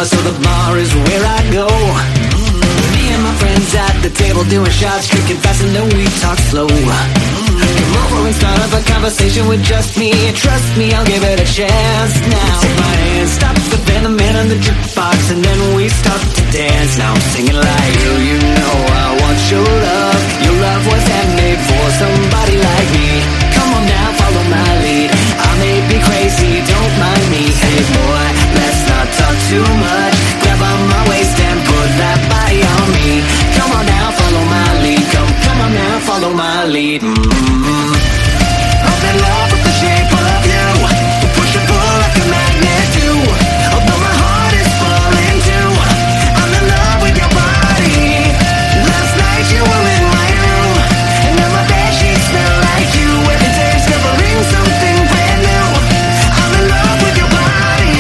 lover, so the bar is where I go. Me and my friends at the table doing shots, drinking fast and then we talk slow. Come over and start up a conversation with just me. Trust me, I'll give it a chance. Now take my hand, stop the band, the man on the jukebox, and then we start to dance. Now I'm singing like you know I want your love. Your love was handmade for somebody like me. Come on now, follow my lead. I may be crazy, don't mind me. Hey boy, let's not talk too much. Grab on my waist and put that body on me. Come on now, follow my lead. Come on now, follow my lead. I'm in love with the shape of you. Push and pull like a magnet do. Although my heart is falling too. I'm in love with your body. Last night you were in my room, and now my bed sheets smell like you. Every day discovering something brand new. I'm in love with your body.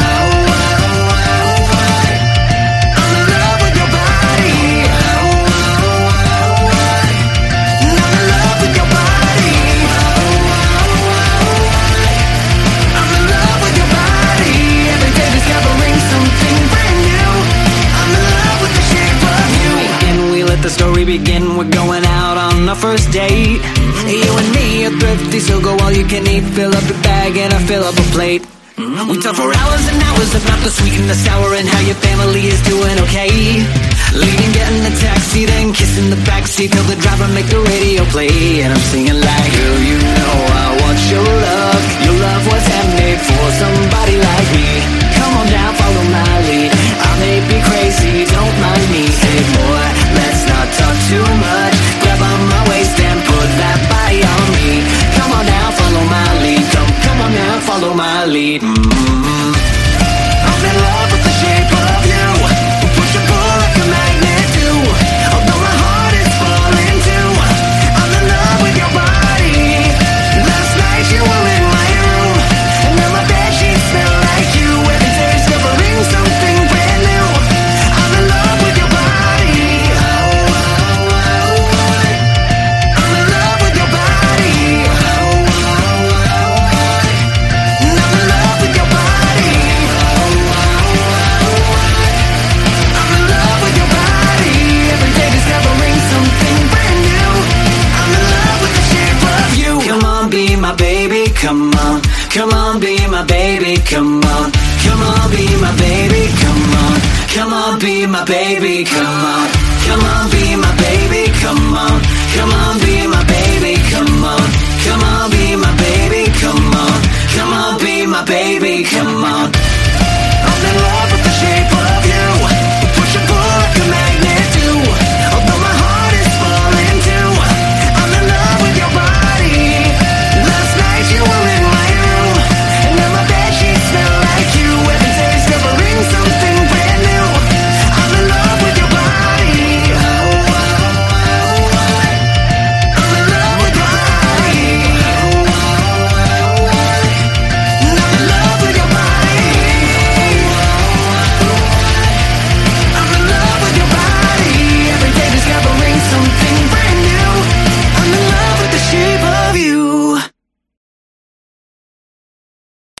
I'm in love with your body. I'm in love with your body. I'm in love with your body. Every day discovering something brand new. I'm in love with the shape of you. And we let the story begin. We're going out on our first date. You and me are thrifty, so go all you can eat. Fill up your bag and I fill up a plate. We talk for hours and hours about the sweet and the sour and how your family is doing okay. Leaving, getting the taxi, then kissing the backseat till the driver make the radio play. And I'm singing like you know I want your love. Your love was handmade for somebody like me. Come on now, follow my lead. I may be crazy, don't mind me. Hey boy, let's not talk too much. Grab on my waist and put that body on me. Come on now, follow my lead. Come on now, follow my lead. I'm in love with the shape of you. Push and pull like a magnet do. Although my heart is falling too. I'm in love with your body. Last night you were in my room, and now my bed sheets smell like you. Every day discovering something brand new. I'm in love with your body. I'm in love with your body. And I'm in love with your body. I'm in love with your body. Every day discovering something brand new. I'm in love with the shape of you. Come on, be my baby, come on. Come on, be my baby, come on. Come on, be my baby, come on. Come on, be my baby, come on.